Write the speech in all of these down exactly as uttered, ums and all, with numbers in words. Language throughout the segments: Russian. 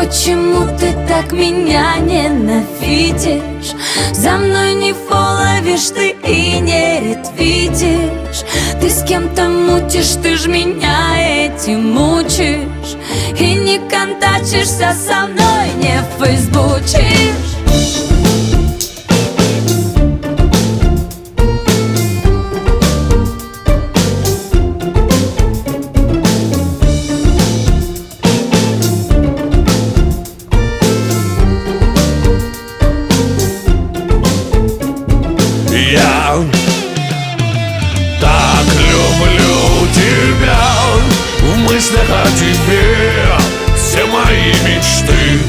Почему ты так меня ненавидишь? За мной не фоловишь ты и не ретвитишь. Ты с кем-то мутишь, ты ж меня этим мучишь. И не контачишься со мной, не фейсбучишь. Я так люблю тебя, в мыслях о тебе все мои мечты.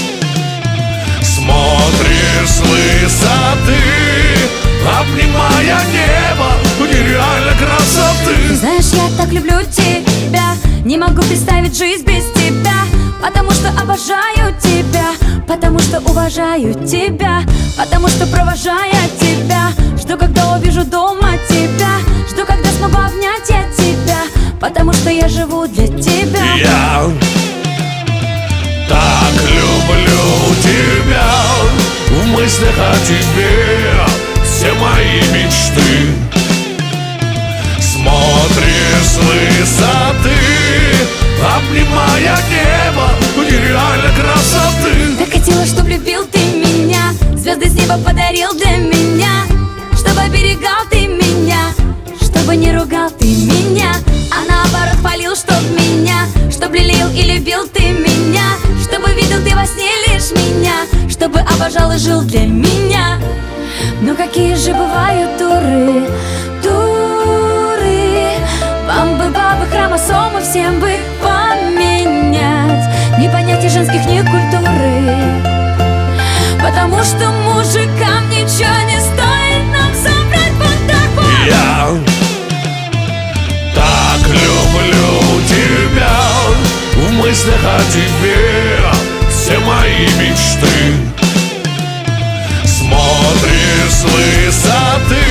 Смотришь с высоты, обнимая небо нереальной красоты. Знаешь, я так люблю тебя, не могу представить жизнь без тебя. Потому что обожаю тебя, потому что уважаю тебя, потому что провожая тебя, жду, когда увижу дома тебя, жду, когда смогу обнять я тебя, потому что я живу для тебя. Я так люблю тебя, в мыслях о тебе все мои мечты. Смотришь с высоты, обнимая небо нереальной красоты. Так хотела, чтоб любил ты меня, звезды с неба подарил для меня, чтобы оберегал ты меня, чтобы не ругал ты меня, а наоборот хвалил, чтоб меня, чтоб лелеял и любил ты меня, чтобы видел ты во сне лишь меня, чтобы обожал и жил для меня. Но какие же бывают дуры, дуры. Вам бы бабы, хромосомы всем бы поменять, не понять и женских, ни культуры. Потому что мужикам ничего не стоит нам собрать вот так вот. Я так люблю тебя, в мыслях о тебе все мои мечты. Смотришь с высоты,